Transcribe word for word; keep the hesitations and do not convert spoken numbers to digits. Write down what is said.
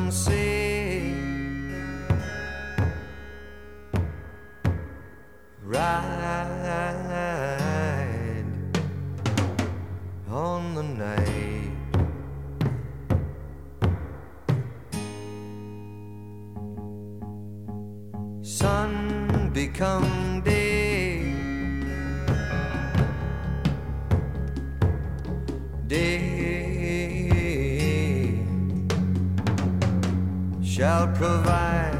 some say, ride on the night. Sun become day, day shall provide